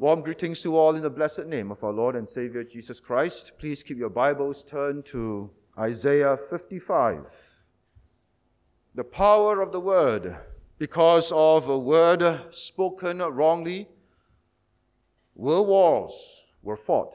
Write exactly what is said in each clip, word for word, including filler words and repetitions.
Warm greetings to all in the blessed name of our Lord and Savior Jesus Christ. Please keep your Bibles turned to Isaiah fifty-five. The power of the word. Because of a word spoken wrongly, world wars were fought.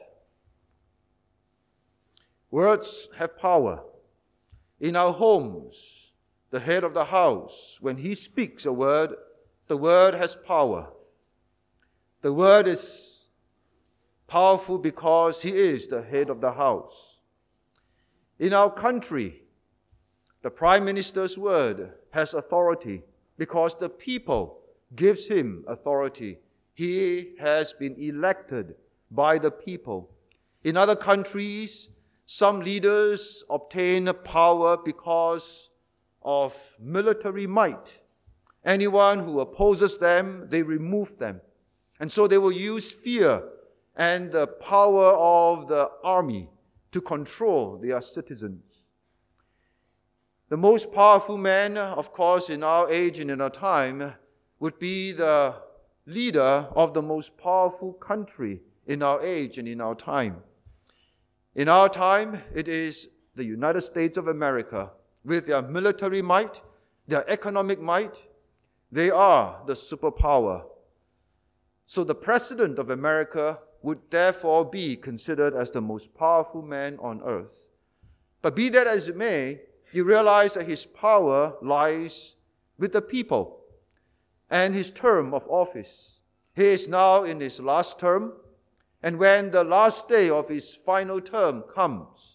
Words have power. In our homes, the head of the house, when he speaks a word, the word has power. The word is powerful because he is the head of the house. In our country, the Prime Minister's word has authority because the people gives him authority. He has been elected by the people. In other countries, some leaders obtain power because of military might. Anyone who opposes them, they remove them. And so they will use fear and the power of the army to control their citizens. The most powerful man, of course, in our age and in our time, would be the leader of the most powerful country in our age and in our time. In our time, it is the United States of America. With their military might, their economic might, they are the superpower. So the President of America would therefore be considered as the most powerful man on earth. But be that as it may, you realize that his power lies with the people and his term of office. He is now in his last term, and when the last day of his final term comes,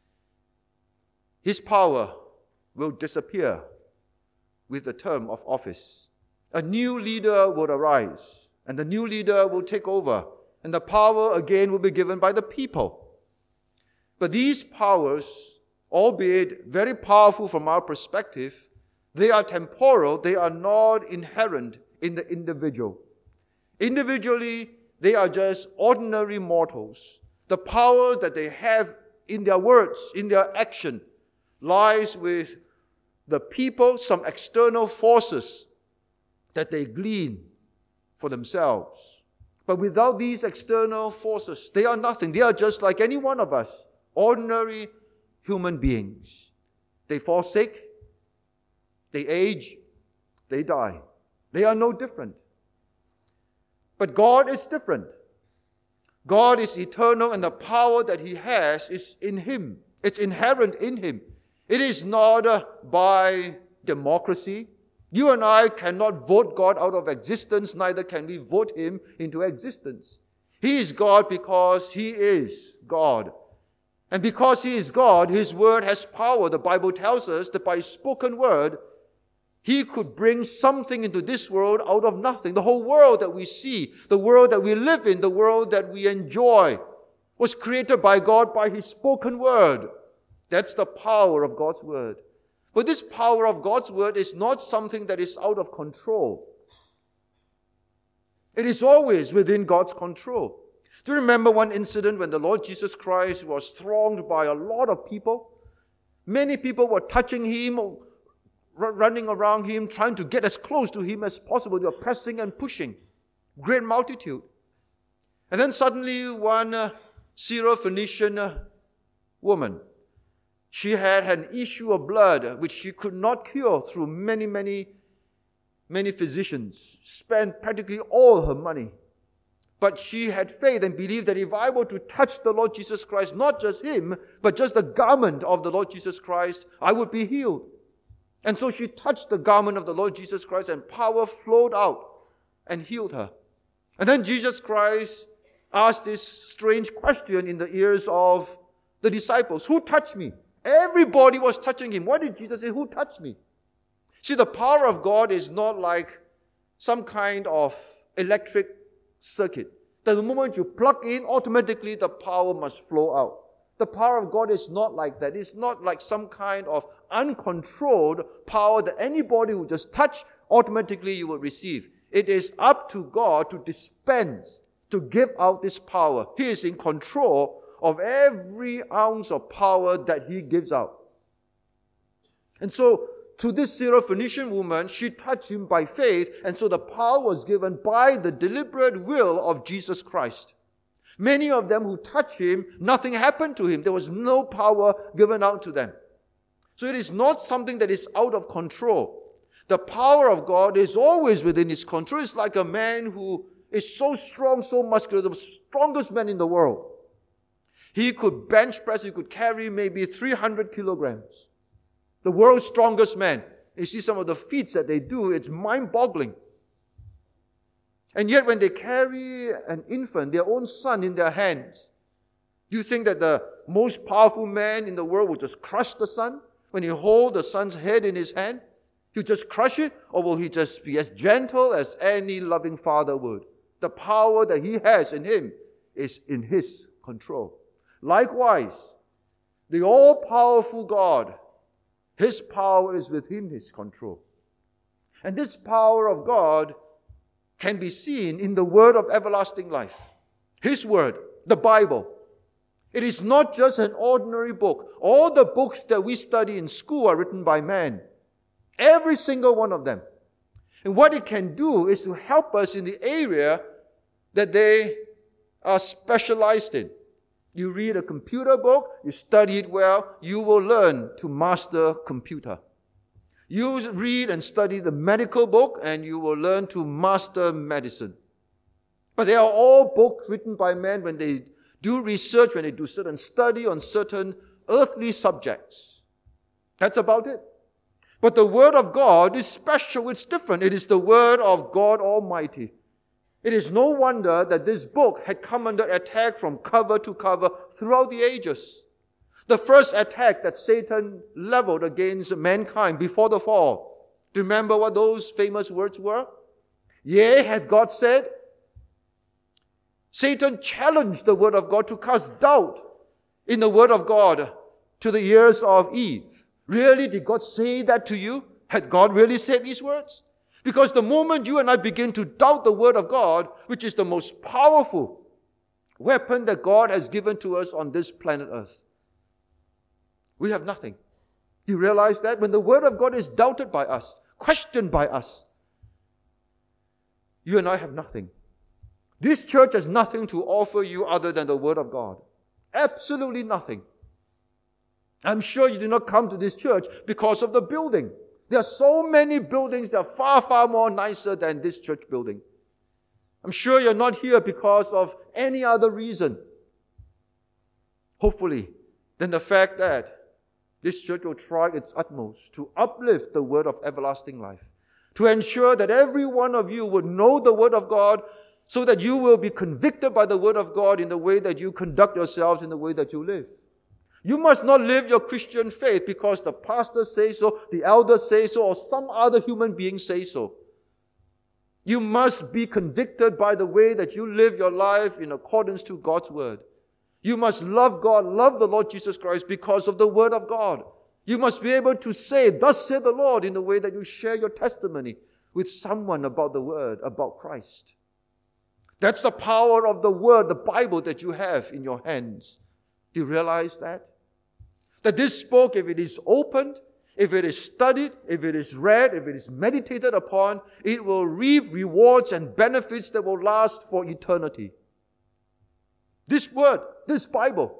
his power will disappear with the term of office. A new leader will arise, and the new leader will take over, and the power again will be given by the people. But these powers, albeit very powerful from our perspective, they are temporal, they are not inherent in the individual. Individually, they are just ordinary mortals. The power that they have in their words, in their action, lies with the people, some external forces that they glean for themselves. But without these external forces, they are nothing. They are just like any one of us, ordinary human beings. They fall sick, they age, they die. They are no different. But God is different. God is eternal, and the power that he has is in him. It's inherent in him. It is not uh, by democracy. You and I cannot vote God out of existence, neither can we vote him into existence. He is God because he is God. And because he is God, his word has power. The Bible tells us that by spoken word, he could bring something into this world out of nothing. The whole world that we see, the world that we live in, the world that we enjoy, was created by God by his spoken word. That's the power of God's word. But this power of God's word is not something that is out of control. It is always within God's control. Do you remember one incident when the Lord Jesus Christ was thronged by a lot of people? Many people were touching him, running around him, trying to get as close to him as possible. They were pressing and pushing. Great multitude. And then suddenly one uh, Syrophoenician uh, woman, she had an issue of blood which she could not cure through many, many, many physicians, spent practically all her money. But she had faith and believed that if I were to touch the Lord Jesus Christ, not just him, but just the garment of the Lord Jesus Christ, I would be healed. And so she touched the garment of the Lord Jesus Christ, and power flowed out and healed her. And then Jesus Christ asked this strange question in the ears of the disciples. Who touched me? Everybody was touching him. What did Jesus say? Who touched me? See, the power of God is not like some kind of electric circuit. The moment you plug in, automatically the power must flow out. The power of God is not like that. It's not like some kind of uncontrolled power that anybody who just touch, automatically you will receive. It is up to God to dispense, to give out this power. He is in control of every ounce of power that he gives out. And so to this Syrophoenician woman, she touched him by faith, and so the power was given by the deliberate will of Jesus Christ. Many of them who touched him, nothing happened to him. There was no power given out to them. So it is not something that is out of control. The power of God is always within his control. It's like a man who is so strong, so muscular, the strongest man in the world. He could bench press, he could carry maybe three hundred kilograms. The world's strongest man. You see some of the feats that they do, it's mind-boggling. And yet when they carry an infant, their own son, in their hands, do you think that the most powerful man in the world will just crush the son? When he holds the son's head in his hand, he'll just crush it? Or will he just be as gentle as any loving father would? The power that he has in him is in his control. Likewise, the all-powerful God, his power is within his control. And this power of God can be seen in the word of everlasting life. His word, the Bible. It is not just an ordinary book. All the books that we study in school are written by man. Every single one of them. And what it can do is to help us in the area that they are specialized in. You read a computer book, you study it well, you will learn to master computer. You read and study the medical book, and you will learn to master medicine. But they are all books written by men when they do research, when they do certain study on certain earthly subjects. That's about it. But the Word of God is special, it's different. It is the Word of God Almighty. It is no wonder that this book had come under attack from cover to cover throughout the ages. The first attack that Satan leveled against mankind before the fall. Do you remember what those famous words were? Yea, hath God said? Satan challenged the Word of God to cast doubt in the Word of God to the ears of Eve. Really, did God say that to you? Had God really said these words? Because the moment you and I begin to doubt the Word of God, which is the most powerful weapon that God has given to us on this planet Earth, we have nothing. You realize that? When the Word of God is doubted by us, questioned by us, you and I have nothing. This church has nothing to offer you other than the Word of God. Absolutely nothing. I'm sure you did not come to this church because of the building. There are so many buildings that are far, far more nicer than this church building. I'm sure you're not here because of any other reason, hopefully, than the fact that this church will try its utmost to uplift the word of everlasting life, to ensure that every one of you would know the Word of God, so that you will be convicted by the Word of God in the way that you conduct yourselves, in the way that you live. You must not live your Christian faith because the pastor says so, the elders say so, or some other human being say so. You must be convicted by the way that you live your life in accordance to God's Word. You must love God, love the Lord Jesus Christ because of the Word of God. You must be able to say, thus saith the Lord, in the way that you share your testimony with someone about the Word, about Christ. That's the power of the Word, the Bible that you have in your hands. Do you realize that? That this book, if it is opened, if it is studied, if it is read, if it is meditated upon, it will reap rewards and benefits that will last for eternity. This Word, this Bible.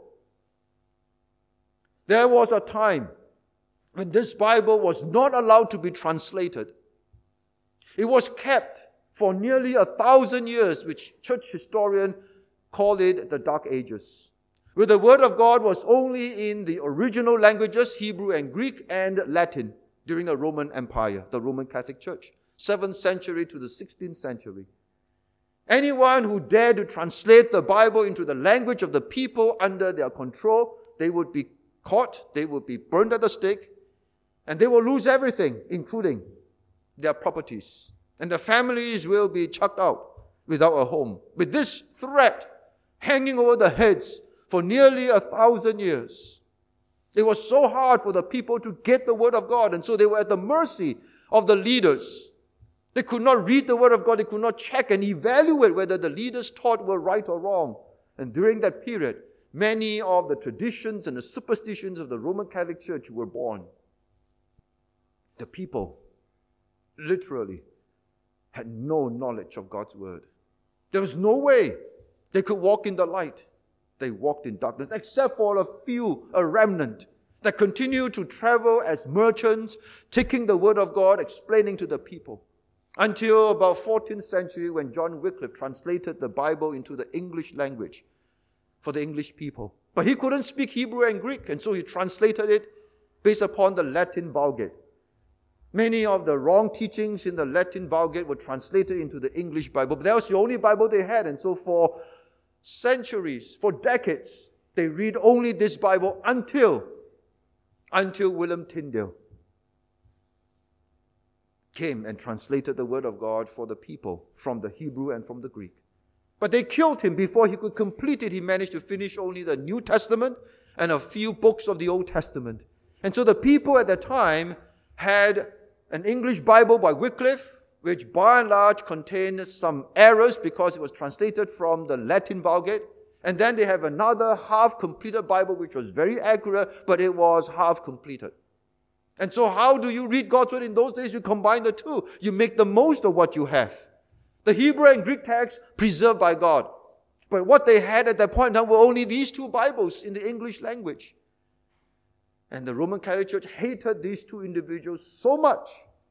There was a time when this Bible was not allowed to be translated. It was kept for nearly a thousand years, which church historians call it the Dark Ages, where the Word of God was only in the original languages, Hebrew and Greek and Latin, during the Roman Empire, the Roman Catholic Church, seventh century to the sixteenth century. Anyone who dared to translate the Bible into the language of the people under their control, they would be caught, they would be burned at the stake, and they will lose everything, including their properties. And the families will be chucked out without a home. With this threat hanging over their heads for nearly a thousand years. It was so hard for the people to get the Word of God, and so they were at the mercy of the leaders. They could not read the Word of God. They could not check and evaluate whether the leaders taught were right or wrong. And during that period, many of the traditions and the superstitions of the Roman Catholic Church were born. The people literally had no knowledge of God's word. There was no way they could walk in the light. They walked in darkness, except for a few, a remnant, that continued to travel as merchants, taking the word of God, explaining to the people. Until about fourteenth century, when John Wycliffe translated the Bible into the English language for the English people. But he couldn't speak Hebrew and Greek, and so he translated it based upon the Latin Vulgate. Many of the wrong teachings in the Latin Vulgate were translated into the English Bible, but that was the only Bible they had. And so for centuries, for decades, they read only this Bible until, until William Tyndale came and translated the Word of God for the people from the Hebrew and from the Greek. But they killed him before he could complete it. He managed to finish only the New Testament and a few books of the Old Testament. And so the people at the time had an English Bible by Wycliffe, which by and large contained some errors because it was translated from the Latin Vulgate. And then they have another half-completed Bible which was very accurate, but it was half-completed. And so how do you read God's Word in those days? You combine the two. You make the most of what you have. The Hebrew and Greek text preserved by God. But what they had at that point in time were only these two Bibles in the English language. And the Roman Catholic Church hated these two individuals so much.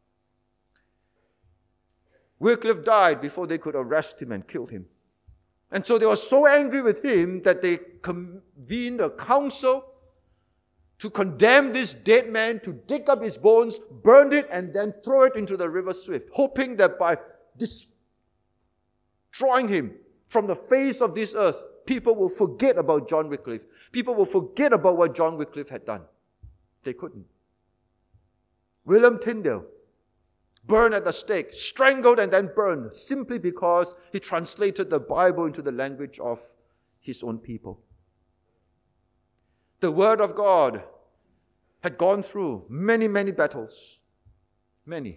Wycliffe died before they could arrest him and kill him. And so they were so angry with him that they convened a council to condemn this dead man, to dig up his bones, burn it, and then throw it into the river Swift, hoping that by destroying him from the face of this earth, people will forget about John Wycliffe. People will forget about what John Wycliffe had done. They couldn't. William Tyndale, burned at the stake, strangled and then burned, simply because he translated the Bible into the language of his own people. The Word of God had gone through many, many battles. Many.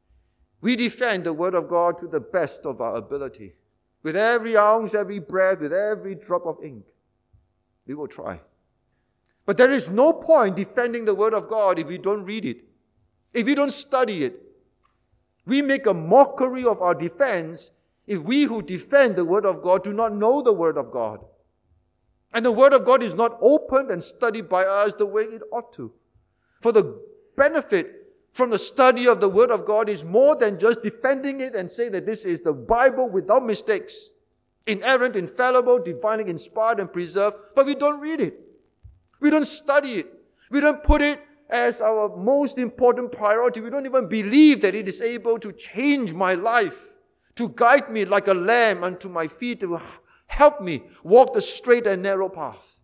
We defend the Word of God to the best of our ability. With every ounce, every breath, with every drop of ink. We will try. But there is no point defending the Word of God if we don't read it, if we don't study it. We make a mockery of our defense if we who defend the Word of God do not know the Word of God. And the Word of God is not opened and studied by us the way it ought to. For the benefit from the study of the Word of God is more than just defending it and saying that this is the Bible without mistakes, inerrant, infallible, divinely inspired and preserved, but we don't read it. We don't study it. We don't put it as our most important priority. We don't even believe that it is able to change my life, to guide me like a lamb unto my feet, to help me walk the straight and narrow path.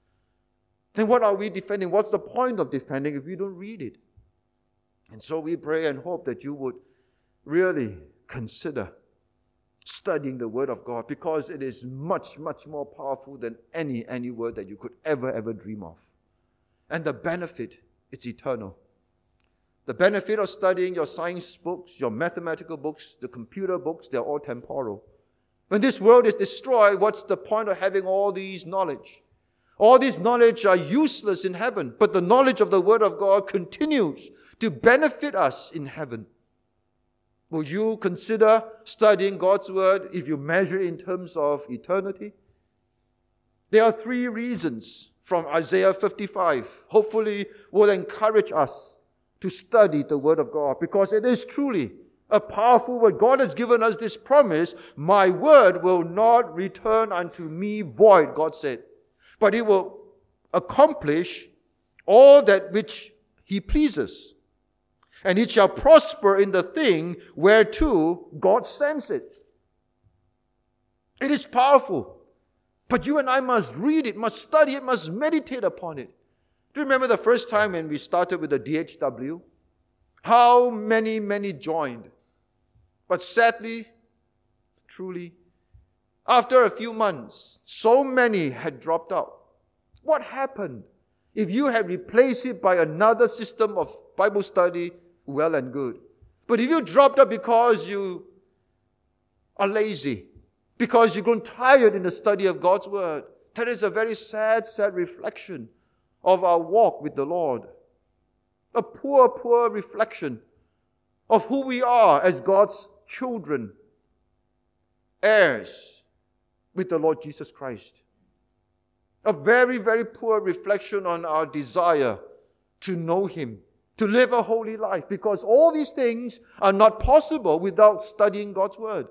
Then what are we defending? What's the point of defending if we don't read it? And so we pray and hope that you would really consider studying the Word of God, because it is much, much more powerful than any, any word that you could ever, ever dream of. And the benefit, it's eternal. The benefit of studying your science books, your mathematical books, the computer books, they're all temporal. When this world is destroyed, what's the point of having all these knowledge? All these knowledge are useless in heaven, but the knowledge of the Word of God continues to benefit us in heaven. Will you consider studying God's Word if you measure it in terms of eternity? There are three reasons from Isaiah fifty-five. Hopefully will encourage us to study the Word of God, because it is truly a powerful word. God has given us this promise: my word will not return unto me void, God said, but it will accomplish all that which He pleases. And it shall prosper in the thing whereto God sends it. It is powerful. But you and I must read it, must study it, must meditate upon it. Do you remember the first time when we started with the D H W? How many, many joined. But sadly, truly, after a few months, so many had dropped out. What happened? If you had replaced it by another system of Bible study, well and good. But if you dropped out because you are lazy, because you've grown tired in the study of God's Word, that is a very sad, sad reflection of our walk with the Lord. A poor, poor reflection of who we are as God's children, heirs with the Lord Jesus Christ. A very, very poor reflection on our desire to know Him, to live a holy life, because all these things are not possible without studying God's Word.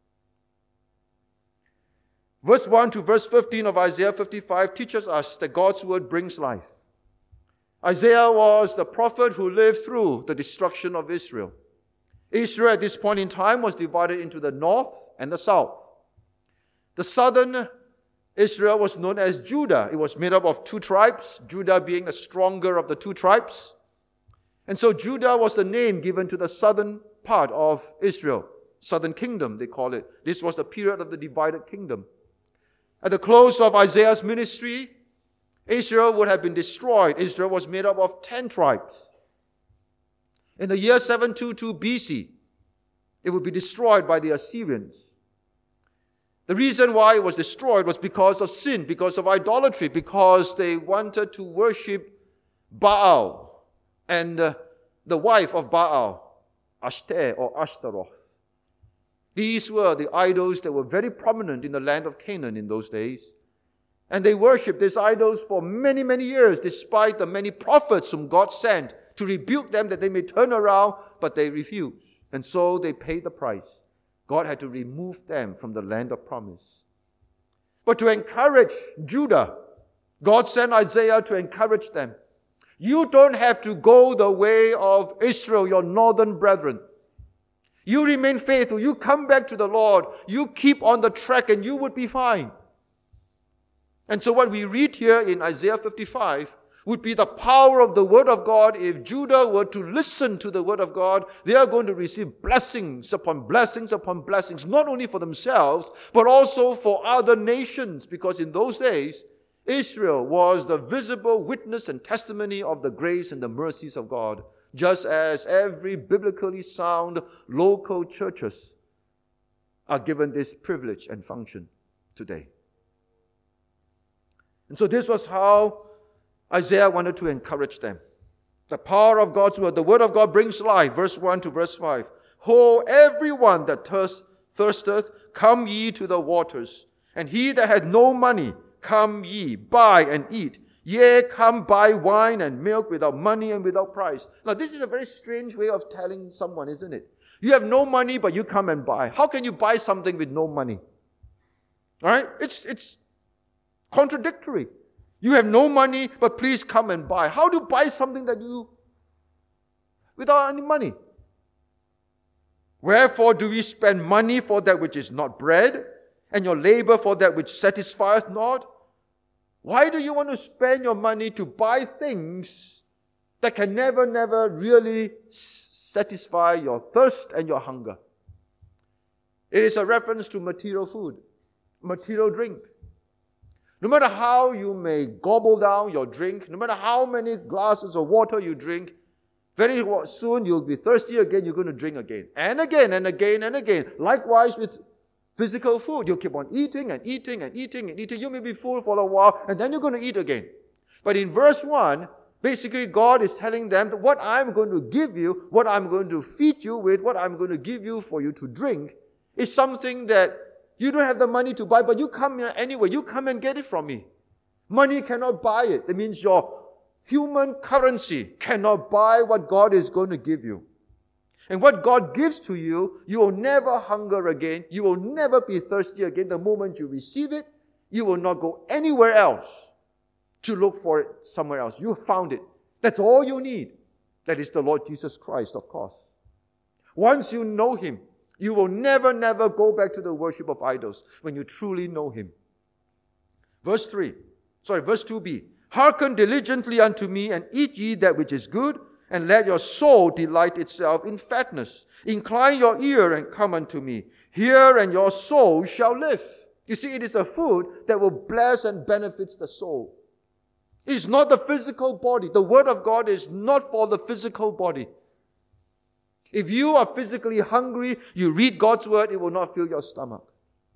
Verse one to verse fifteen of Isaiah fifty-five teaches us that God's Word brings life. Isaiah was the prophet who lived through the destruction of Israel. Israel at this point in time was divided into the north and the south. The southern Israel was known as Judah. It was made up of two tribes, Judah being the stronger of the two tribes. And so Judah was the name given to the southern part of Israel. Southern kingdom, they call it. This was the period of the divided kingdom. At the close of Isaiah's ministry, Israel would have been destroyed. Israel was made up of ten tribes. In the year seven twenty-two B C, it would be destroyed by the Assyrians. The reason why it was destroyed was because of sin, because of idolatry, because they wanted to worship Baal and uh, the wife of Baal, Ashtar or Ashtaroth. These were the idols that were very prominent in the land of Canaan in those days. And they worshipped these idols for many, many years, despite the many prophets whom God sent to rebuke them that they may turn around, but they refused. And so they paid the price. God had to remove them from the land of promise. But to encourage Judah, God sent Isaiah to encourage them. You don't have to go the way of Israel, your northern brethren. You remain faithful. You come back to the Lord. You keep on the track and you would be fine. And so what we read here in Isaiah fifty-five would be the power of the Word of God. If Judah were to listen to the Word of God, they are going to receive blessings upon blessings upon blessings, not only for themselves, but also for other nations. Because in those days, Israel was the visible witness and testimony of the grace and the mercies of God, just as every biblically sound local churches are given this privilege and function today. And so this was how Isaiah wanted to encourage them. The power of God's Word, the Word of God brings life. Verse one to verse five. Ho, everyone that thirst, thirsteth, come ye to the waters. And he that hath no money, come ye, buy and eat. Yea, come buy wine and milk without money and without price. Now, this is a very strange way of telling someone, isn't it? You have no money, but you come and buy. How can you buy something with no money? All right? It's, it's contradictory. You have no money, but please come and buy. How do you buy something that you, without any money? Wherefore do we spend money for that which is not bread, and your labor for that which satisfieth not? Why do you want to spend your money to buy things that can never, never really satisfy your thirst and your hunger? It is a reference to material food, material drink. No matter how you may gobble down your drink, no matter how many glasses of water you drink, very soon you'll be thirsty again, you're going to drink again. And again, and again, and again. Likewise with physical food. You'll keep on eating and eating and eating and eating. You may be full for a while, and then you're going to eat again. But in verse one, basically God is telling them that what I'm going to give you, what I'm going to feed you with, what I'm going to give you for you to drink, is something that you don't have the money to buy, but you come here anyway. You come and get it from me. Money cannot buy it. That means your human currency cannot buy what God is going to give you. And what God gives to you, you will never hunger again. You will never be thirsty again. The moment you receive it, you will not go anywhere else to look for it somewhere else. You found it. That's all you need. That is the Lord Jesus Christ, of course. Once you know Him, you will never, never go back to the worship of idols when you truly know Him. Verse three, sorry, verse two b. Hearken diligently unto me, and eat ye that which is good, and let your soul delight itself in fatness. Incline your ear and come unto me. Hear, and your soul shall live. You see, it is a food that will bless and benefits the soul. It is not the physical body. The Word of God is not for the physical body. If you are physically hungry, you read God's Word, it will not fill your stomach.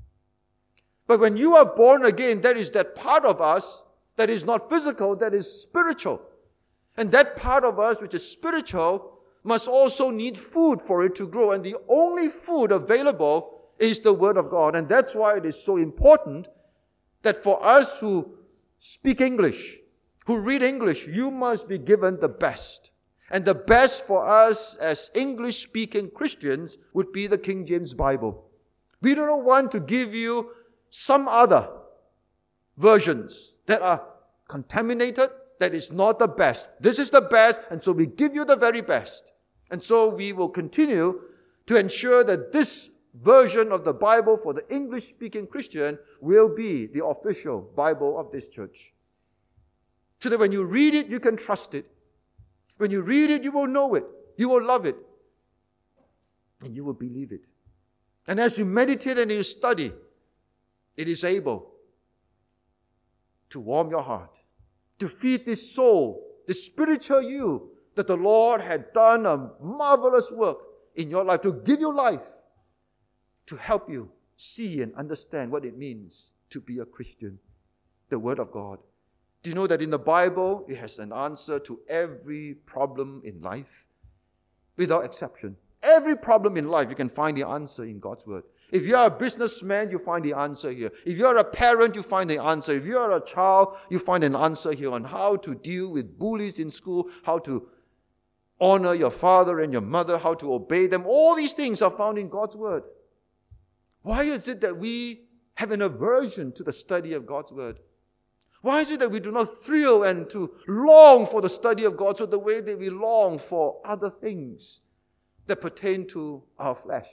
But when you are born again, there is that part of us that is not physical, that is spiritual. And that part of us which is spiritual must also need food for it to grow. And the only food available is the Word of God. And that's why it is so important that for us who speak English, who read English, you must be given the best. And the best for us as English-speaking Christians would be the King James Bible. We do not want to give you some other versions that are contaminated, that is not the best. This is the best, and so we give you the very best. And so we will continue to ensure that this version of the Bible for the English-speaking Christian will be the official Bible of this church. So that when you read it, you can trust it. When you read it, you will know it. You will love it. And you will believe it. And as you meditate and you study, it is able to warm your heart, to feed this soul, the spiritual you, that the Lord had done a marvelous work in your life, to give you life, to help you see and understand what it means to be a Christian, the Word of God. Do you know that in the Bible, it has an answer to every problem in life? Without exception. Every problem in life, you can find the answer in God's Word. If you are a businessman, you find the answer here. If you are a parent, you find the answer. If you are a child, you find an answer here on how to deal with bullies in school, how to honor your father and your mother, how to obey them. All these things are found in God's Word. Why is it that we have an aversion to the study of God's Word? Why is it that we do not thrill and to long for the study of God's Word the way that we long for other things that pertain to our flesh?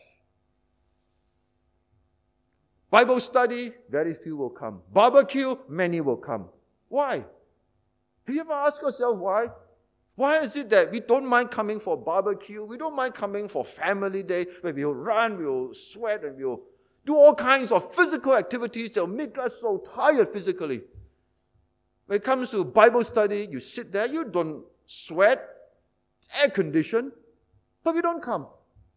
Bible study, very few will come. Barbecue, many will come. Why? Have you ever asked yourself why? Why is it that we don't mind coming for barbecue? We don't mind coming for family day where we'll run, we'll sweat, and we'll do all kinds of physical activities that will make us so tired physically. When it comes to Bible study, you sit there, you don't sweat, air conditioned, but we don't come.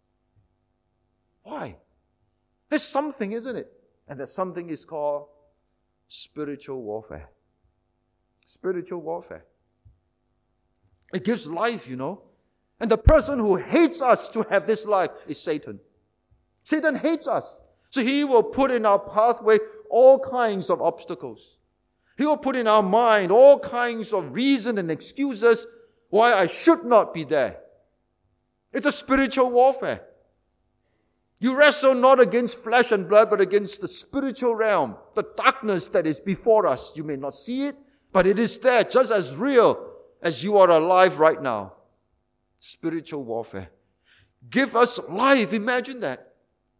Why? There's something, isn't it? And that something is called spiritual warfare. Spiritual warfare. It gives life, you know. And the person who hates us to have this life is Satan. Satan hates us. So he will put in our pathway all kinds of obstacles. He will put in our mind all kinds of reasons and excuses why I should not be there. It's a spiritual warfare. You wrestle not against flesh and blood, but against the spiritual realm, the darkness that is before us. You may not see it, but it is there, just as real as you are alive right now. Spiritual warfare. Give us life. Imagine that.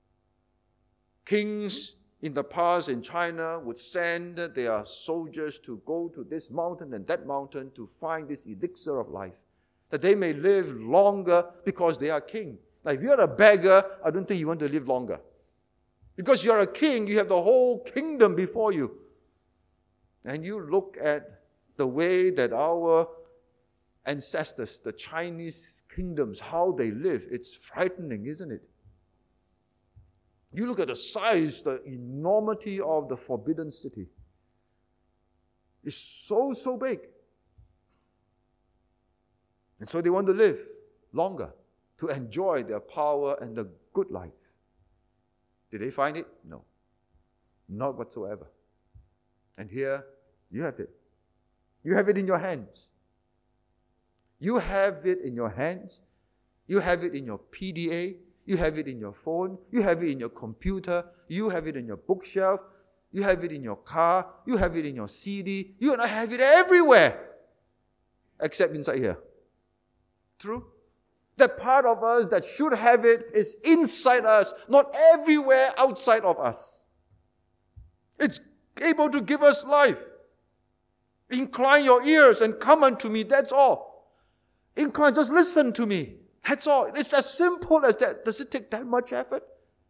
Kings in the past in China would send their soldiers to go to this mountain and that mountain to find this elixir of life, that they may live longer because they are king. Now, if you're a beggar, I don't think you want to live longer. Because you're a king, you have the whole kingdom before you. And you look at the way that our ancestors, the Chinese kingdoms, how they live, it's frightening, isn't it? You look at the size, the enormity of the Forbidden City. It's so, so big. And so they want to live longer, to enjoy their power and the good life. Did they find it? No. Not whatsoever. And here, you have it. You have it in your hands. You have it in your hands. You have it in your P D A. You have it in your phone. You have it in your computer. You have it in your bookshelf. You have it in your car. You have it in your C D. You and I have it everywhere. Except inside here. True? That part of us that should have it is inside us, not everywhere outside of us. It's able to give us life. Incline your ears and come unto me, that's all. Incline, just listen to me. That's all. It's as simple as that. Does it take that much effort?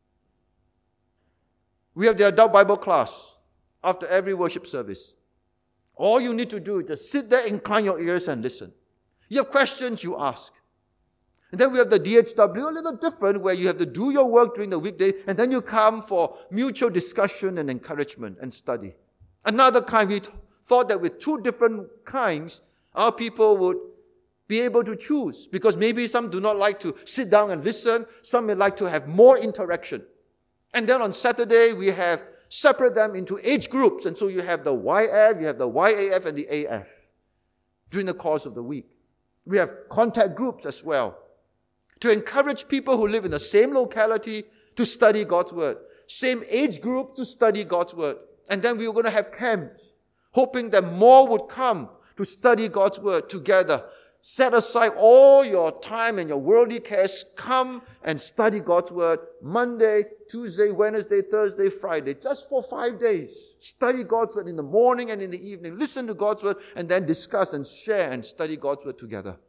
We have the adult Bible class after every worship service. All you need to do is just sit there, incline your ears and listen. You have questions, you ask. And then we have the D H W, a little different, where you have to do your work during the weekday, and then you come for mutual discussion and encouragement and study. Another kind, we thought that with two different kinds, our people would Be able to choose, because maybe some do not like to sit down and listen. Some may like to have more interaction. And then on Saturday, we have separate them into age groups. And so you have the Y F, you have the Y A F, and the A F during the course of the week. We have contact groups as well to encourage people who live in the same locality to study God's Word. Same age group to study God's Word. And then we were going to have camps, hoping that more would come to study God's Word together. Set aside all your time and your worldly cares. Come and study God's Word Monday, Tuesday, Wednesday, Thursday, Friday. Just for five days. Study God's Word in the morning and in the evening. Listen to God's Word and then discuss and share and study God's Word together.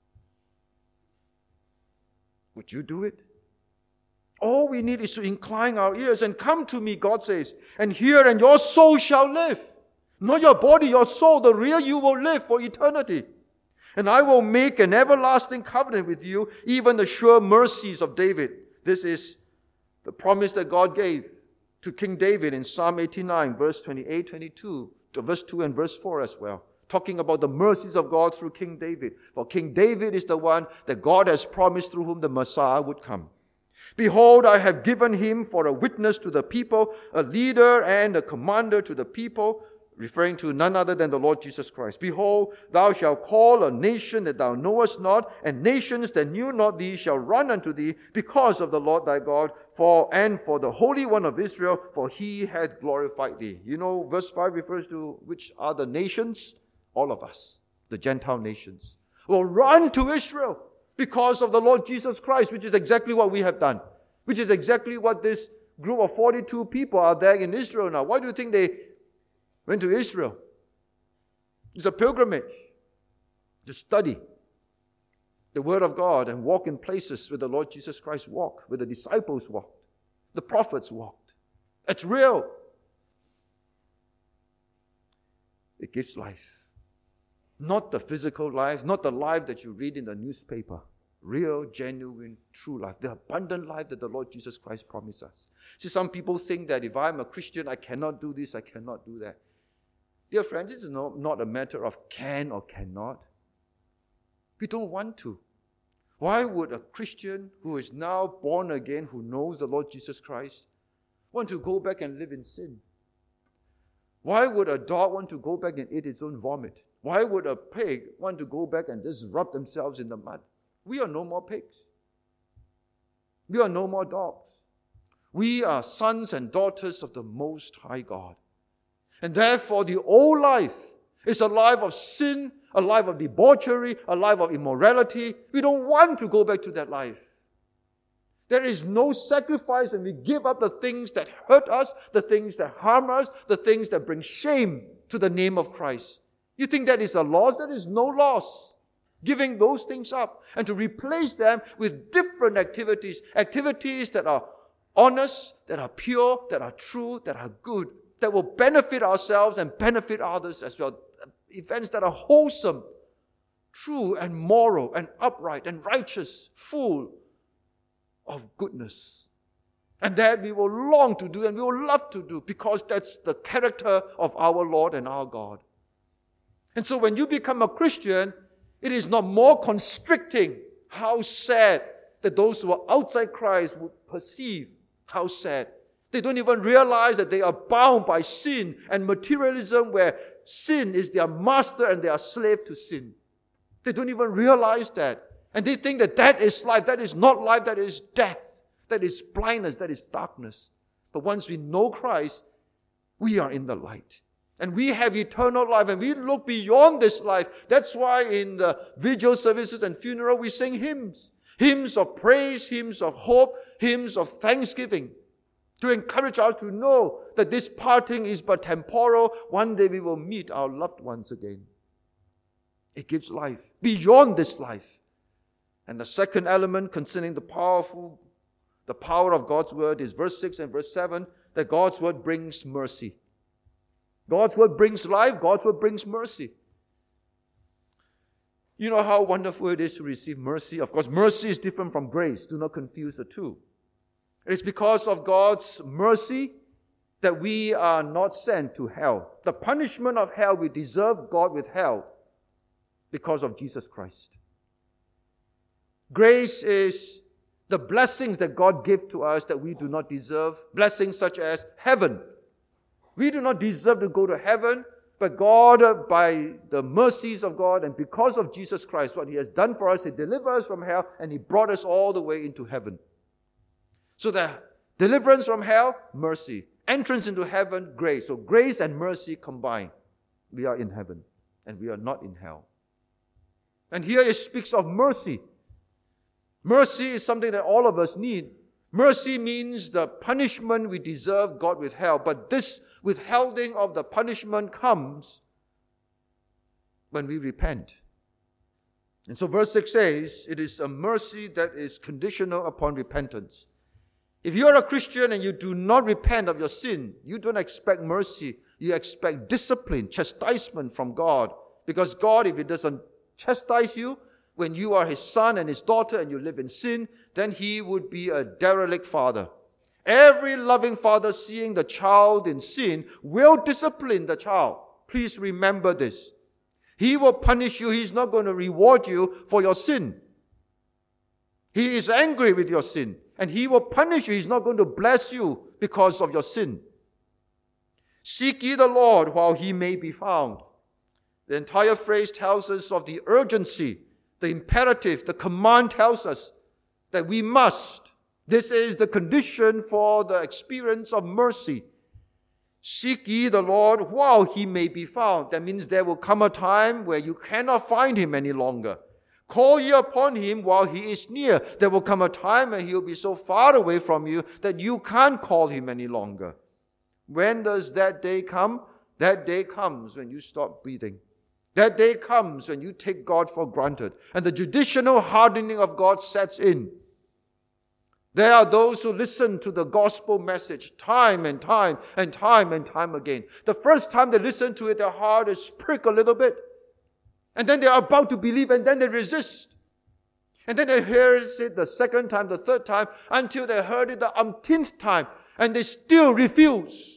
Would you do it? All we need is to incline our ears and come to me, God says, and hear, and your soul shall live. Not your body, your soul, the real you will live for eternity. And I will make an everlasting covenant with you, even the sure mercies of David. This is the promise that God gave to King David in Psalm eighty-nine, verse twenty-eight, twenty-two, to verse two and verse four as well. Talking about the mercies of God through King David. For King David is the one that God has promised through whom the Messiah would come. Behold, I have given him for a witness to the people, a leader and a commander to the people, referring to none other than the Lord Jesus Christ. Behold, thou shalt call a nation that thou knowest not, and nations that knew not thee shall run unto thee because of the Lord thy God, for and for the Holy One of Israel, for he hath glorified thee. You know, verse five refers to which are the nations? All of us, the Gentile nations, will run to Israel because of the Lord Jesus Christ, which is exactly what we have done, which is exactly what this group of forty-two people are there in Israel now. Why do you think they went to Israel? It's a pilgrimage to study the Word of God and walk in places where the Lord Jesus Christ walked, where the disciples walked, the prophets walked. It's real. It gives life. Not the physical life, not the life that you read in the newspaper. Real, genuine, true life. The abundant life that the Lord Jesus Christ promised us. See, some people think that if I'm a Christian, I cannot do this, I cannot do that. Dear friends, this is not, not a matter of can or cannot. We don't want to. Why would a Christian who is now born again, who knows the Lord Jesus Christ, want to go back and live in sin? Why would a dog want to go back and eat its own vomit? Why would a pig want to go back and just rub themselves in the mud? We are no more pigs. We are no more dogs. We are sons and daughters of the Most High God. And therefore, the old life is a life of sin, a life of debauchery, a life of immorality. We don't want to go back to that life. There is no sacrifice, and we give up the things that hurt us, the things that harm us, the things that bring shame to the name of Christ. You think that is a loss? That is no loss. Giving those things up and to replace them with different activities. Activities that are honest, that are pure, that are true, that are good, that will benefit ourselves and benefit others as well. Events that are wholesome, true and moral and upright and righteous, full of goodness. And that we will long to do and we will love to do because that's the character of our Lord and our God. And so when you become a Christian, it is not more constricting. How sad that those who are outside Christ would perceive. How sad. They don't even realize that they are bound by sin and materialism, where sin is their master and they are slave to sin. They don't even realize that. And they think that that is life. That is not life. That is death. That is blindness. That is darkness. But once we know Christ, we are in the light. And we have eternal life, and we look beyond this life. That's why in the vigil services and funeral, we sing hymns. Hymns of praise, hymns of hope, hymns of thanksgiving. To encourage us to know that this parting is but temporal. One day we will meet our loved ones again. It gives life beyond this life. And the second element concerning the powerful, the power of God's word is verse six and verse seven, that God's word brings mercy. God's word brings life. God's word brings mercy. You know how wonderful it is to receive mercy? Of course, mercy is different from grace. Do not confuse the two. It is because of God's mercy that we are not sent to hell. The punishment of hell, we deserve God with hell because of Jesus Christ. Grace is the blessings that God gives to us that we do not deserve. Blessings such as heaven. We do not deserve to go to heaven, but God, by the mercies of God and because of Jesus Christ, what He has done for us, He delivered us from hell and He brought us all the way into heaven. So the deliverance from hell, mercy. Entrance into heaven, grace. So grace and mercy combined. We are in heaven and we are not in hell. And here it speaks of mercy. Mercy is something that all of us need. Mercy means the punishment we deserve, God withheld. But this withholding of the punishment comes when we repent. And so verse six says, it is a mercy that is conditional upon repentance. If you are a Christian and you do not repent of your sin, you don't expect mercy. You expect discipline, chastisement from God. Because God, if He doesn't chastise you, when you are His son and His daughter and you live in sin, then He would be a derelict father. Every loving father seeing the child in sin will discipline the child. Please remember this. He will punish you. He's not going to reward you for your sin. He is angry with your sin and He will punish you. He's not going to bless you because of your sin. Seek ye the Lord while He may be found. The entire phrase tells us of the urgency, the imperative, the command tells us that we must. This is the condition for the experience of mercy. Seek ye the Lord while He may be found. That means there will come a time where you cannot find Him any longer. Call ye upon Him while He is near. There will come a time when He will be so far away from you that you can't call Him any longer. When does that day come? That day comes when you stop breathing. That day comes when you take God for granted and the judicial hardening of God sets in. There are those who listen to the gospel message time and time and time and time again. The first time they listen to it, their heart is pricked a little bit. And then they are about to believe and then they resist. And then they hear it the second time, the third time, until they heard it the umpteenth time and they still refuse.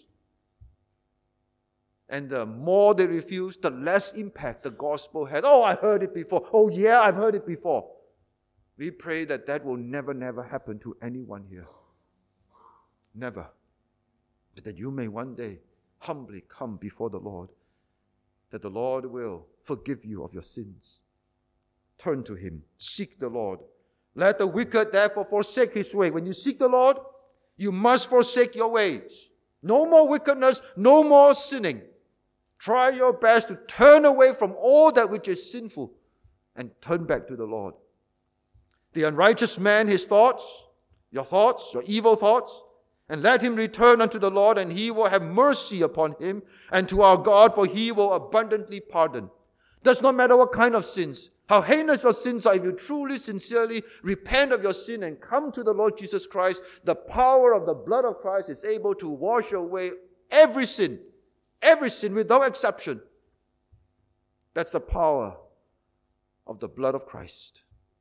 And the more they refuse, the less impact the gospel has. Oh, I heard it before. Oh, yeah, I've heard it before. We pray that that will never, never happen to anyone here. Never. But that you may one day humbly come before the Lord. That the Lord will forgive you of your sins. Turn to Him. Seek the Lord. Let the wicked therefore forsake his way. When you seek the Lord, you must forsake your ways. No more wickedness, no more sinning. Try your best to turn away from all that which is sinful and turn back to the Lord. The unrighteous man, his thoughts, your thoughts, your evil thoughts, and let him return unto the Lord, and He will have mercy upon him, and to our God, for He will abundantly pardon. Does not matter what kind of sins, how heinous your sins are, if you truly, sincerely repent of your sin and come to the Lord Jesus Christ, the power of the blood of Christ is able to wash away every sin. Every sin without exception. That's the power of the blood of Christ.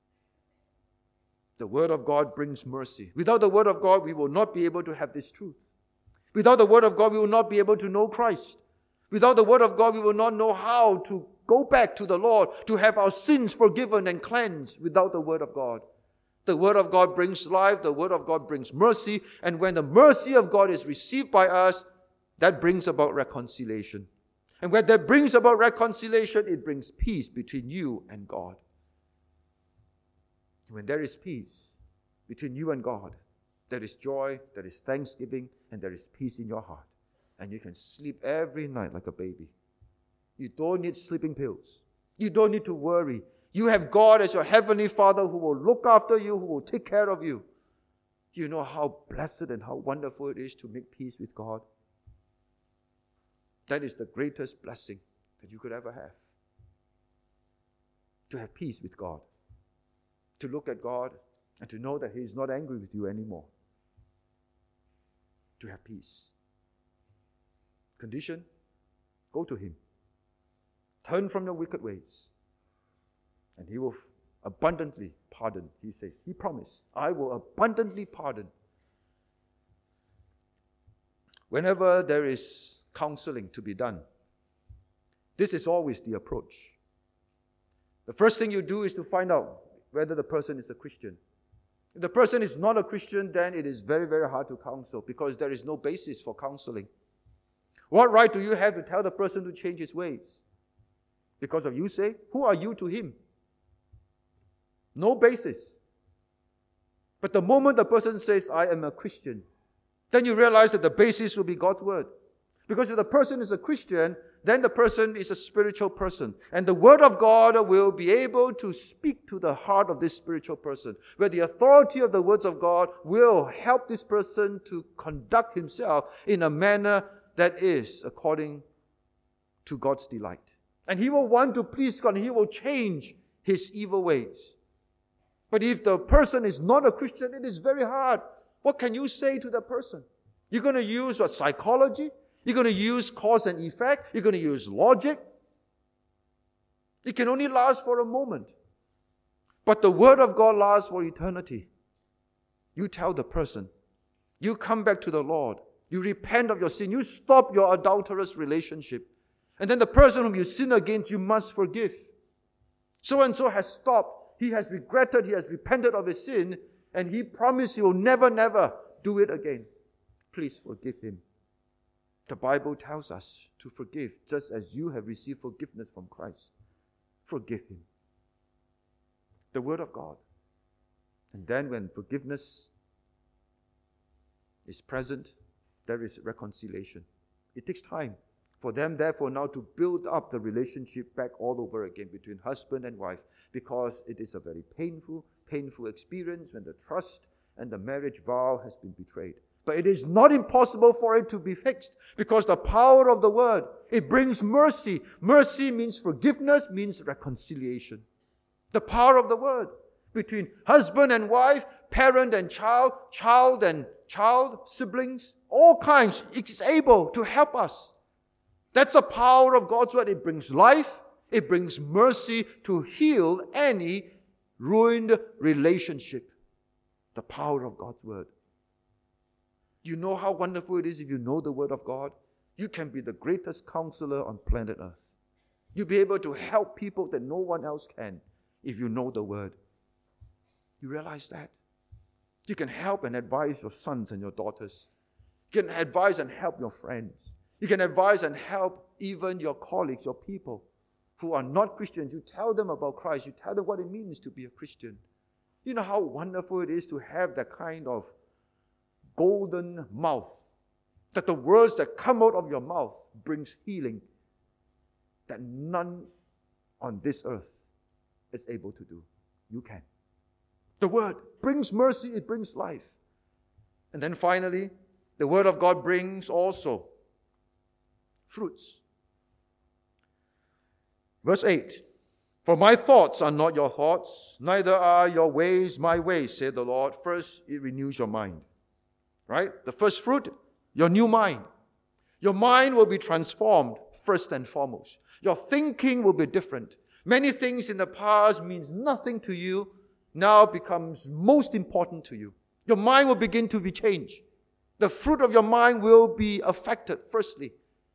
The Word of God brings mercy. Without the Word of God, we will not be able to have this truth. Without the Word of God, we will not be able to know Christ. Without the Word of God, we will not know how to go back to the Lord, to have our sins forgiven and cleansed without the Word of God. The Word of God brings life. The Word of God brings mercy. And when the mercy of God is received by us, that brings about reconciliation. And when that brings about reconciliation, it brings peace between you and God. When there is peace between you and God, there is joy, there is thanksgiving, and there is peace in your heart. And you can sleep every night like a baby. You don't need sleeping pills. You don't need to worry. You have God as your heavenly Father who will look after you, who will take care of you. You know how blessed and how wonderful it is to make peace with God. That is the greatest blessing that you could ever have. To have peace with God. To look at God and to know that He is not angry with you anymore. To have peace. Condition, go to Him. Turn from your wicked ways. And He will abundantly pardon. He says, He promised, I will abundantly pardon. Whenever there is counseling to be done, this is always the approach. The first thing you do is to find out, whether the person is a Christian. If the person is not a Christian, then it is very, very hard to counsel because there is no basis for counseling. What right do you have to tell the person to change his ways? Because of you say, who are you to him? No basis. But the moment the person says, I am a Christian, then you realize that the basis will be God's word. Because if the person is a Christian, then the person is a spiritual person. And the word of God will be able to speak to the heart of this spiritual person, where the authority of the words of God will help this person to conduct himself in a manner that is according to God's delight. And he will want to please God, and he will change his evil ways. But if the person is not a Christian, it is very hard. What can you say to the person? You're going to use what? Psychology? You're going to use cause and effect? You're going to use logic? It can only last for a moment. But the word of God lasts for eternity. You tell the person, you come back to the Lord, you repent of your sin, you stop your adulterous relationship. And then the person whom you sin against, you must forgive. So-and-so has stopped. He has regretted, he has repented of his sin, and he promised he will never, never do it again. Please forgive him. The Bible tells us to forgive, just as you have received forgiveness from Christ. Forgive him. The word of God. And then when forgiveness is present, there is reconciliation. It takes time for them, therefore, now to build up the relationship back all over again between husband and wife, because it is a very painful, painful experience when the trust and the marriage vow has been betrayed. But it is not impossible for it to be fixed, because the power of the word, it brings mercy. Mercy means forgiveness, means reconciliation. The power of the word between husband and wife, parent and child, child and child, siblings, all kinds, it's able to help us. That's the power of God's word. It brings life. It brings mercy to heal any ruined relationship. The power of God's word. You know how wonderful it is if you know the word of God? You can be the greatest counselor on planet Earth. You'll be able to help people that no one else can if you know the word. You realize that? You can help and advise your sons and your daughters. You can advise and help your friends. You can advise and help even your colleagues, your people who are not Christians. You tell them about Christ. You tell them what it means to be a Christian. You know how wonderful it is to have that kind of golden mouth, that the words that come out of your mouth brings healing that none on this earth is able to do. You can. The word brings mercy, it brings life. And then finally, the word of God brings also fruits. Verse eight, for my thoughts are not your thoughts, neither are your ways my ways, said the Lord. First, it renews your mind. Right? The first fruit, your new mind. Your mind will be transformed first and foremost. Your thinking will be different. Many things in the past means nothing to you, now becomes most important to you. Your mind will begin to be changed. The fruit of your mind will be affected firstly.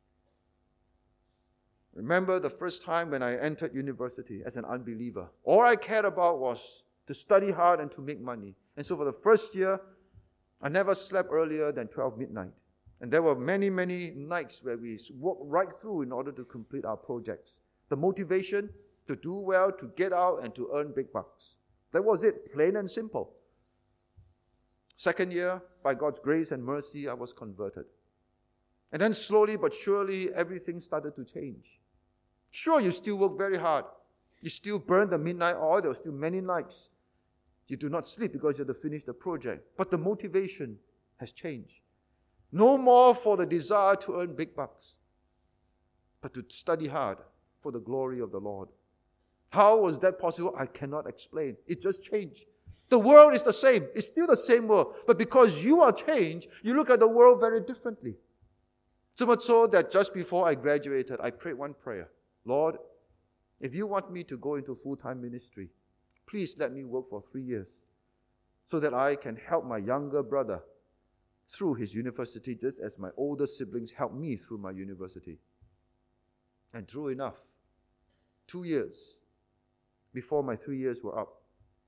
Remember the first time when I entered university as an unbeliever. All I cared about was to study hard and to make money. And so for the first year, I never slept earlier than twelve midnight. And there were many, many nights where we walked right through in order to complete our projects. The motivation to do well, to get out, and to earn big bucks. That was it, plain and simple. Second year, by God's grace and mercy, I was converted. And then slowly but surely, everything started to change. Sure, you still work very hard. You still burn the midnight oil. There were still many nights. You do not sleep because you have to finish the project. But the motivation has changed. No more for the desire to earn big bucks, but to study hard for the glory of the Lord. How was that possible? I cannot explain. It just changed. The world is the same. It's still the same world. But because you are changed, you look at the world very differently. So much so that just before I graduated, I prayed one prayer. Lord, if you want me to go into full-time ministry, please let me work for three years so that I can help my younger brother through his university just as my older siblings helped me through my university. And true enough, two years before my three years were up,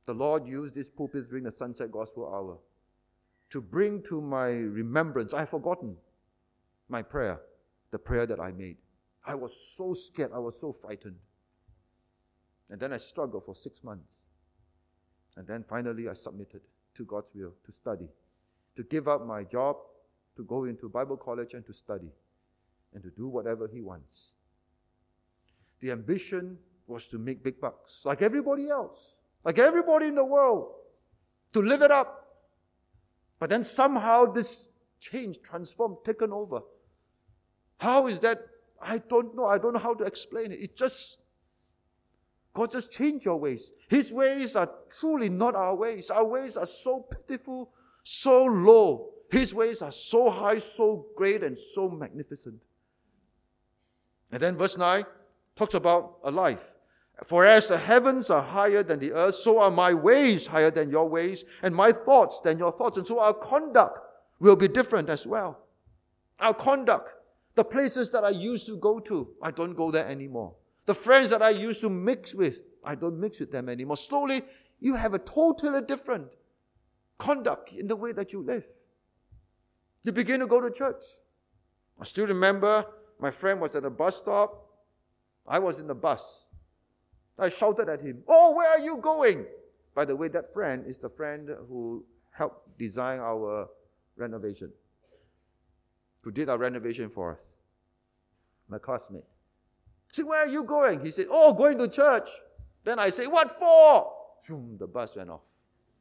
the Lord used this pulpit during the Sunset Gospel Hour to bring to my remembrance, I have forgotten my prayer, the prayer that I made. I was so scared, I was so frightened. And then I struggled for six months. And then finally I submitted to God's will to study, to give up my job, to go into Bible college and to study, and to do whatever He wants. The ambition was to make big bucks, like everybody else, like everybody in the world, to live it up. But then somehow this changed, transformed, taken over. How is that? I don't know. I don't know how to explain it. It just, God just changed your ways. His ways are truly not our ways. Our ways are so pitiful, so low. His ways are so high, so great, and so magnificent. And then verse nine talks about a life. For as the heavens are higher than the earth, so are my ways higher than your ways, and my thoughts than your thoughts. And so our conduct will be different as well. Our conduct, the places that I used to go to, I don't go there anymore. The friends that I used to mix with, I don't mix with them anymore. Slowly, you have a totally different conduct in the way that you live. You begin to go to church. I still remember my friend was at a bus stop. I was in the bus. I shouted at him, "Oh, where are you going?" By the way, that friend is the friend who helped design our renovation, who did our renovation for us. My classmate. I said, "Where are you going?" He said, "Oh, going to church." Then I said, "What for?" Zoom, the bus went off.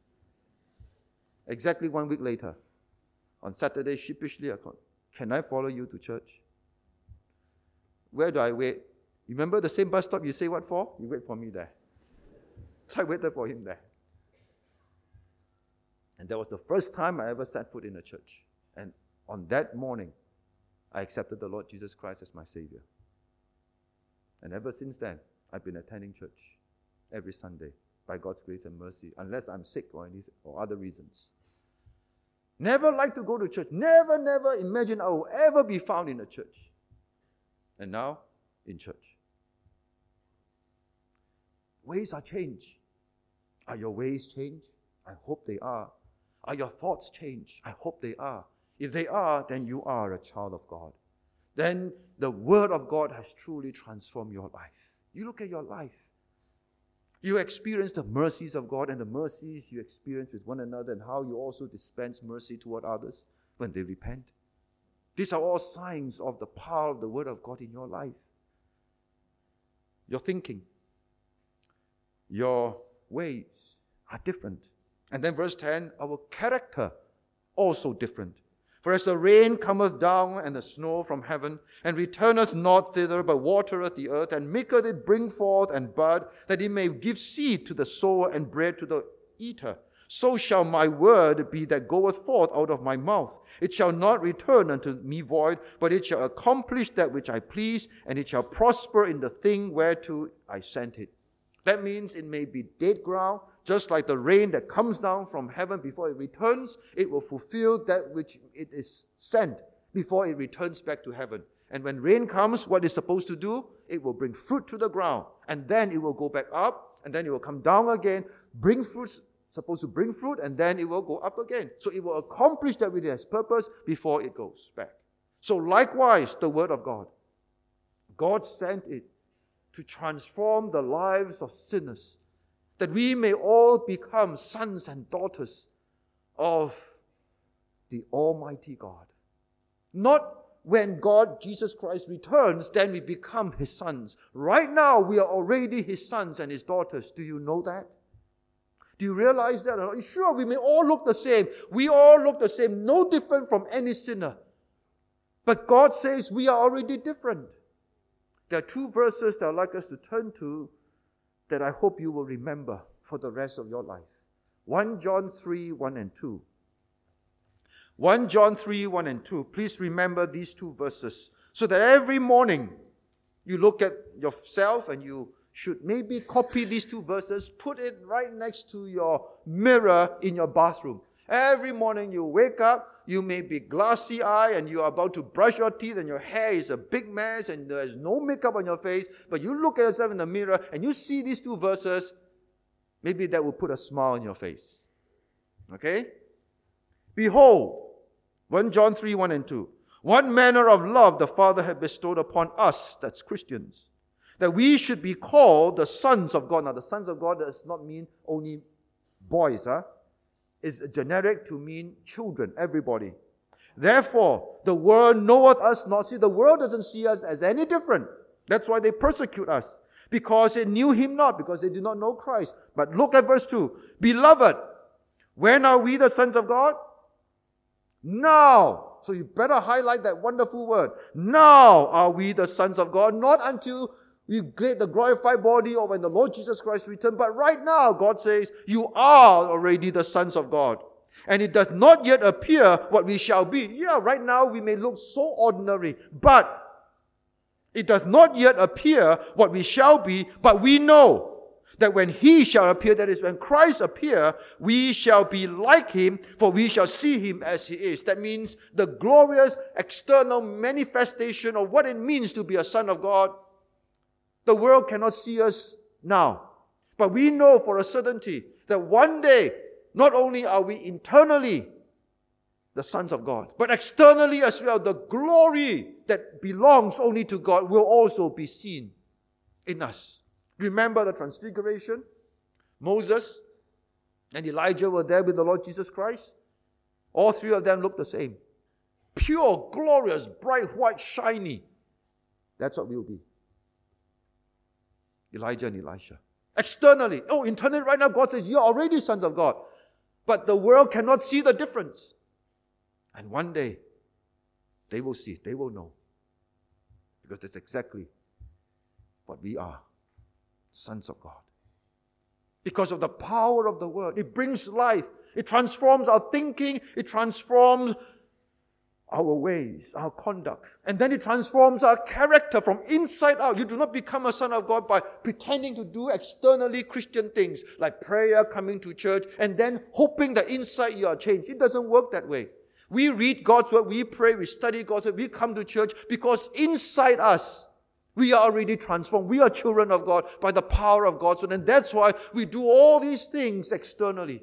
Exactly one week later, on Saturday, sheepishly I called, "Can I follow you to church?" Where do I wait? You remember the same bus stop you say what for? You wait for me there. So I waited for him there. And that was the first time I ever set foot in a church. And on that morning, I accepted the Lord Jesus Christ as my Savior. And ever since then, I've been attending church every Sunday by God's grace and mercy, unless I'm sick or, any, or other reasons. Never like to go to church. Never, never imagine I will ever be found in a church. And now, in church. Ways are changed. Are your ways changed? I hope they are. Are your thoughts changed? I hope they are. If they are, then you are a child of God. Then the Word of God has truly transformed your life. You look at your life. You experience the mercies of God and the mercies you experience with one another, and how you also dispense mercy toward others when they repent. These are all signs of the power of the Word of God in your life. Your thinking, your ways are different. And then verse ten, our character also different. For as the rain cometh down and the snow from heaven, and returneth not thither, but watereth the earth, and maketh it bring forth and bud, that it may give seed to the sower and bread to the eater, so shall my word be that goeth forth out of my mouth. It shall not return unto me void, but it shall accomplish that which I please, and it shall prosper in the thing whereto I sent it. That means it may be dead ground, just like the rain that comes down from heaven before it returns. It will fulfill that which it is sent before it returns back to heaven. And when rain comes, what it's supposed to do? It will bring fruit to the ground. And then it will go back up, and then it will come down again, bring fruit, supposed to bring fruit, and then it will go up again. So it will accomplish that which it has purpose before it goes back. So likewise, the Word of God. God sent it to transform the lives of sinners, that we may all become sons and daughters of the Almighty God. Not when God, Jesus Christ, returns, then we become His sons. Right now, we are already His sons and His daughters. Do you know that? Do you realize that? Sure, we may all look the same. We all look the same, no different from any sinner. But God says we are already different. There are two verses that I'd like us to turn to that I hope you will remember for the rest of your life. First John three, one and two. First John three, one and two. Please remember these two verses so that every morning you look at yourself and you should maybe copy these two verses, put it right next to your mirror in your bathroom. Every morning you wake up, you may be glassy-eyed and you are about to brush your teeth and your hair is a big mess and there's no makeup on your face, but you look at yourself in the mirror and you see these two verses, maybe that will put a smile on your face. Okay? Behold, First John three, one and two. What manner of love the Father had bestowed upon us, that's Christians, that we should be called the sons of God. Now, the sons of God does not mean only boys, huh? It's generic to mean children, everybody. Therefore, the world knoweth us not. See, the world doesn't see us as any different. That's why they persecute us, because they knew him not, because they did not know Christ. But look at verse two. Beloved, when are we the sons of God? Now. So you better highlight that wonderful word. Now are we the sons of God, not until we get the glorified body or when the Lord Jesus Christ returns, but right now, God says, you are already the sons of God. And it does not yet appear what we shall be. Yeah, right now we may look so ordinary, but it does not yet appear what we shall be, but we know that when he shall appear, that is when Christ appear, we shall be like him, for we shall see him as he is. That means the glorious external manifestation of what it means to be a son of God. The world cannot see us now, but we know for a certainty that one day, not only are we internally the sons of God, but externally as well, the glory that belongs only to God will also be seen in us. Remember the transfiguration? Moses and Elijah were there with the Lord Jesus Christ. All three of them looked the same. Pure, glorious, bright, white, shiny. That's what we will be. Elijah and Elisha. Externally. Oh, internally right now God says, you're already sons of God. But the world cannot see the difference. And one day, they will see, they will know. Because that's exactly what we are. Sons of God. Because of the power of the word. It brings life. It transforms our thinking. It transforms our ways, our conduct. And then it transforms our character from inside out. You do not become a son of God by pretending to do externally Christian things like prayer, coming to church, and then hoping that inside you are changed. It doesn't work that way. We read God's word, we pray, we study God's word, we come to church because inside us, we are already transformed. We are children of God by the power of God's word. And that's why we do all these things externally.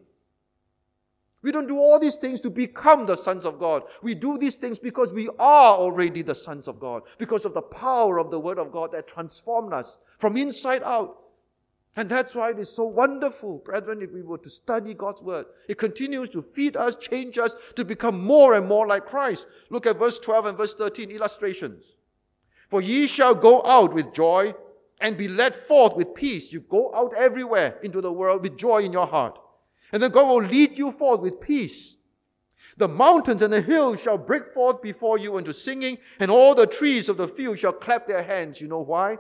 We don't do all these things to become the sons of God. We do these things because we are already the sons of God. Because of the power of the word of God that transformed us from inside out. And that's why it is so wonderful, brethren, if we were to study God's word. It continues to feed us, change us, to become more and more like Christ. Look at verse twelve and verse thirteen, illustrations. For ye shall go out with joy and be led forth with peace. You go out everywhere into the world with joy in your heart. And then God will lead you forth with peace. The mountains and the hills shall break forth before you into singing, and all the trees of the field shall clap their hands. You know why?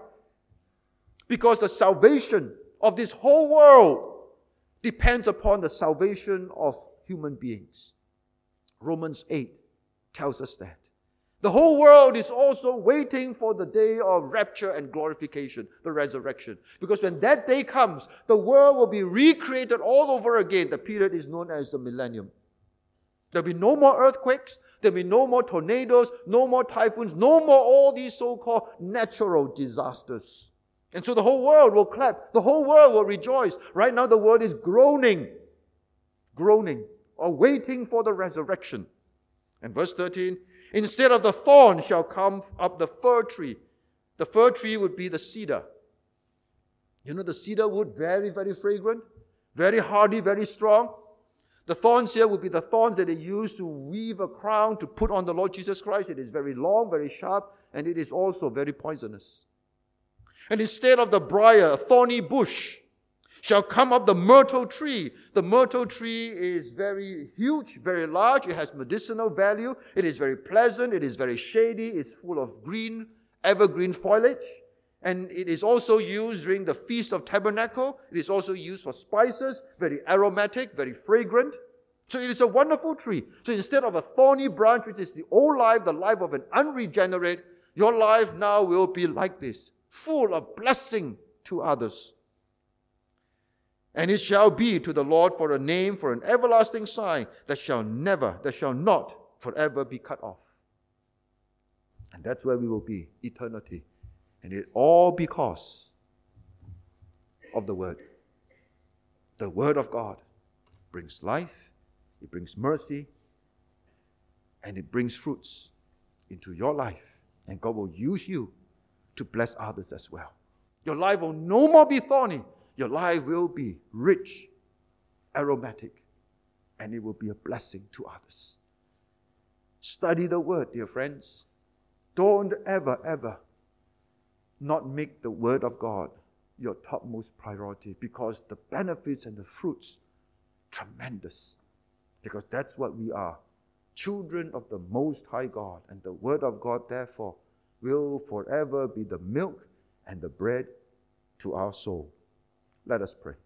Because the salvation of this whole world depends upon the salvation of human beings. Romans eight tells us that. The whole world is also waiting for the day of rapture and glorification, the resurrection. Because when that day comes, the world will be recreated all over again. The period is known as the millennium. There'll be no more earthquakes. There'll be no more tornadoes, no more typhoons, no more all these so-called natural disasters. And so the whole world will clap. The whole world will rejoice. Right now the world is groaning, groaning, or waiting for the resurrection. And verse thirteen, instead of the thorn shall come up the fir tree. The fir tree would be the cedar. You know the cedar wood, very, very fragrant, very hardy, very strong. The thorns here would be the thorns that they use to weave a crown to put on the Lord Jesus Christ. It is very long, very sharp, and it is also very poisonous. And instead of the briar, a thorny bush, shall come up the myrtle tree. The myrtle tree is very huge, very large. It has medicinal value. It is very pleasant. It is very shady. It's full of green, evergreen foliage. And it is also used during the Feast of Tabernacle. It is also used for spices, very aromatic, very fragrant. So it is a wonderful tree. So instead of a thorny branch, which is the old life, the life of an unregenerate, your life now will be like this, full of blessing to others. And it shall be to the Lord for a name, for an everlasting sign that shall never, that shall not forever be cut off. And that's where we will be, eternity. And it all because of the word. The Word of God brings life, it brings mercy, and it brings fruits into your life. And God will use you to bless others as well. Your life will no more be thorny. Your life will be rich, aromatic, and it will be a blessing to others. Study the Word, dear friends. Don't ever, ever not make the Word of God your topmost priority, because the benefits and the fruits, tremendous. Because that's what we are. Children of the Most High God. And the Word of God, therefore, will forever be the milk and the bread to our soul. Let us pray.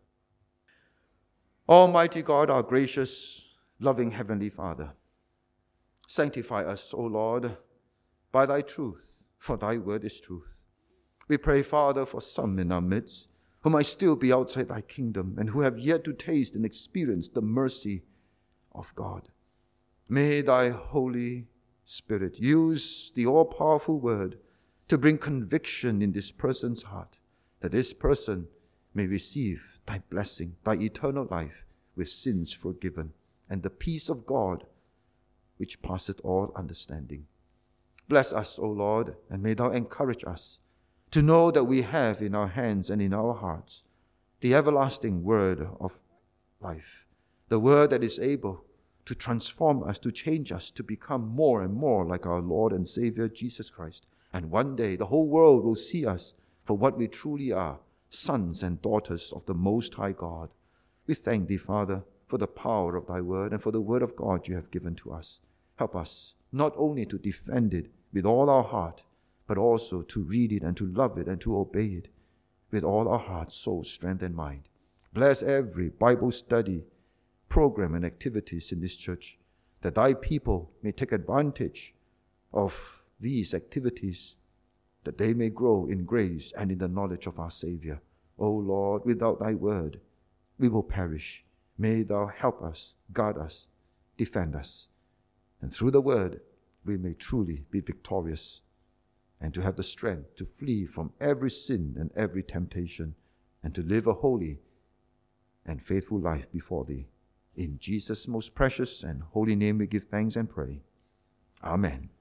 Almighty God, our gracious, loving Heavenly Father, sanctify us, O Lord, by thy truth, for thy word is truth. We pray, Father, for some in our midst who might still be outside thy kingdom and who have yet to taste and experience the mercy of God. May thy Holy Spirit use the all-powerful word to bring conviction in this person's heart, that this person may receive thy blessing, thy eternal life, with sins forgiven, and the peace of God which passeth all understanding. Bless us, O Lord, and may thou encourage us to know that we have in our hands and in our hearts the everlasting word of life, the word that is able to transform us, to change us, to become more and more like our Lord and Savior Jesus Christ. And one day the whole world will see us for what we truly are, sons and daughters of the Most High God. We thank thee, Father, for the power of thy word and for the word of God you have given to us. Help us not only to defend it with all our heart, but also to read it and to love it and to obey it with all our heart, soul, strength, and mind. Bless every Bible study program and activities in this church, that thy people may take advantage of these activities, that they may grow in grace and in the knowledge of our Savior. O Lord, without thy word, we will perish. May thou help us, guard us, defend us, and through the word, we may truly be victorious and to have the strength to flee from every sin and every temptation and to live a holy and faithful life before thee. In Jesus' most precious and holy name we give thanks and pray. Amen.